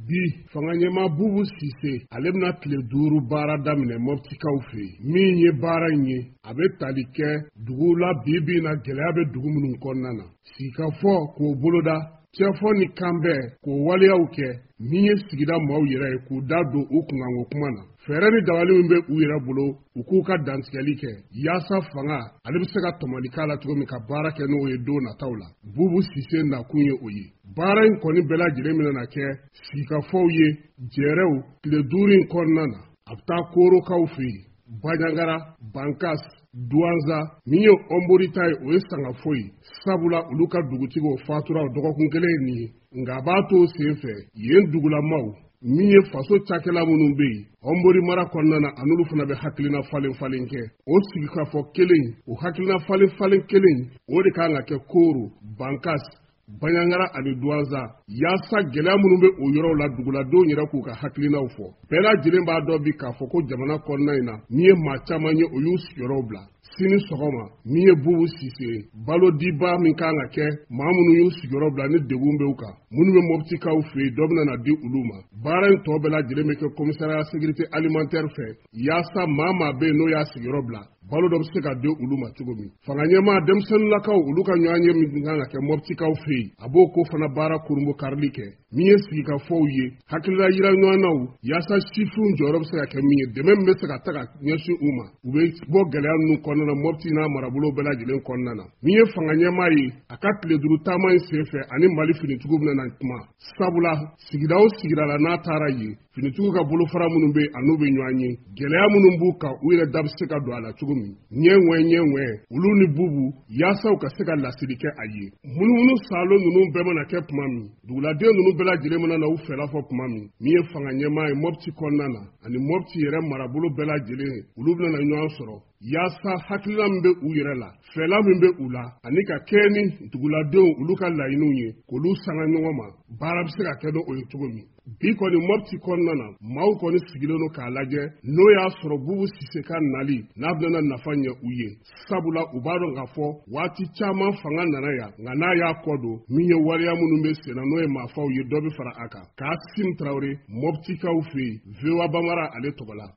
bi fanga ɲɛmaa Bubu Sise ale bɛna tile 5 baara daminɛ Moptikaw fɛ yen. Min ye baara in ye a bɛ tali kɛ dugu la bi na gɛlɛya bɛ dugu minnu kɔnɔna na. Sigikafɔ k'o boloda, cɛfɔ ni kanbɛn k'o waleyaw kɛ min ye sigida maaw yɛrɛ ye k'u da don u kunkanko kuma na. Fɛɛrɛ ni dabali min bɛ u yɛrɛ bolo u k'u ka dantigɛli kɛ yaasa fanga ale bɛ se ka tɔmɔli k'a la cogo min ka baara kɛ n'o ye don nataw la. Bubu Sise nakun ye o ye. Baara in kɔni bɛɛ lajɛlen mina na kɛ sigikafɔw ye jɛrɛw tile 5 in kɔnɔna na. A bɛ taa Korokaw fɛ yen, Bajangara, Bankas, Duanza min ye Omborita ye o ye sangafo ye. Sabula olu ka dugutigiw fatura dɔgɔkun kelen nin ye. Nka a b'a to sen fɛ yen dugulamaw min ye faso cakɛla minnu bɛ yen Ombori mara kɔnɔna na an'olu fana bɛ hakilina falen kɛ. O sigikafɔ kelen o hakilina falen kelen o de kan ka kɛ Koro, Bankas, Banyangara ani Duanza yaasa gɛlɛya minnu bɛ o yɔrɔw la duguladenw yɛrɛ k'u ka hakilinaw fɔ. Bɛɛ lajɛlen b'a dɔn bi k'a fɔ ko jamana kɔnɔna in na min ye maa caman ye o y'u sigiyɔrɔw bila. Sini sɔgɔma min ye Bubu Sise balo diba min kan ka kɛ maa minnu y'u sigiyɔrɔ bila ni degun bɛ u kan minnu bɛ Moptikaw fɛ yen dɔ bɛna na di olu ma. Baara in tɔ bɛɛ lajɛlen bɛ kɛ commissariat sécurité alimentaire fɛ yaasa maa bɛ yen n'o y'a sigiyɔrɔ bila balo dɔ bɛ se ka di olu ma cogo min. Fanga ɲɛmaa denmisɛnninlakaw olu ka ɲɔgɔn ye min kan ka kɛ Moptikaw fɛ yen a b'o ko fana baara kurunbo karili kɛ min ye sigikafɔw ye hakilila yira ɲɔgɔnnaw yaasa sifinw jɔyɔrɔ bɛ se ka kɛ min ye dɛmɛ min bɛ se ka ta ka ɲɛsin u ma u bɛ bɔ gɛlɛya ninnu kɔnɔna na Mopti n'a marabolo bɛɛ lajɛlen kɔnɔna na. Min ye fanga ɲɛmaa ye a ka tile 5 taama in senfɛ ani Mali finitigiw bɛna na kuma sabula sigida o sigida la n'a taara yen finitigiw ka bolofara minnu bɛ a n'u bɛ ɲɔgɔn ye gɛlɛya minnu b'u kan u yɛrɛ da bɛ se ka don a la cogo min ɲɛwɛn olu ni Bubu yaasa u ka se ka lasiri kɛ a ye. Munumunu salo ninnu bɛɛ mana kɛ tuma min duguladen ninnu bɛɛ lajɛlen mana na u fɛla fɔ tuma min ye fanga ɲɛmaa ye Mopti kɔnɔna na ani Mopti yɛrɛ marabolo bɛɛ lajɛlen olu bɛna na ɲɔgɔn sɔrɔ yaasa hakilina min bɛ u yɛrɛ la fɛla min bɛ u la ani ka kɛ ni duguladenw olu ka laɲiniw ye k'olu sanga ɲɔgɔn ma baara bɛ se ka kɛ o ye cogo min. Bi kɔni Mopti kɔnɔna na maaw kɔni sigilen don k'a lajɛ n'o y'a sɔrɔ Bubu Sise ka nali n'a bɛna nafa ɲɛ u ye sabula u b'a dɔn k'a fɔ waati caman fanga nana yan nka n'a y'a kɔ don min ye waleya minnu bɛ senna n'o ye maafaw ye dɔ bɛ fara a kan. Kasimu Tarawele Moptikaw fɛ yen VOA Bambara ale tɔgɔ la.